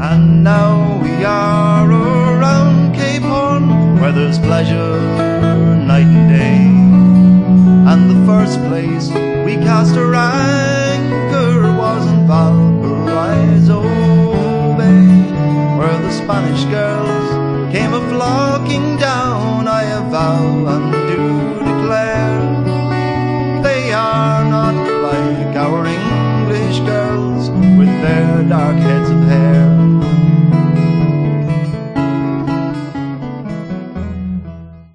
And now we are around Cape Horn, where there's pleasure night and day. And the first place we cast our anchor was in Valparaiso Bay, where the Spanish girls came a-flocking down. I avow and do declare they are not like our English girls with their dark heads of hair.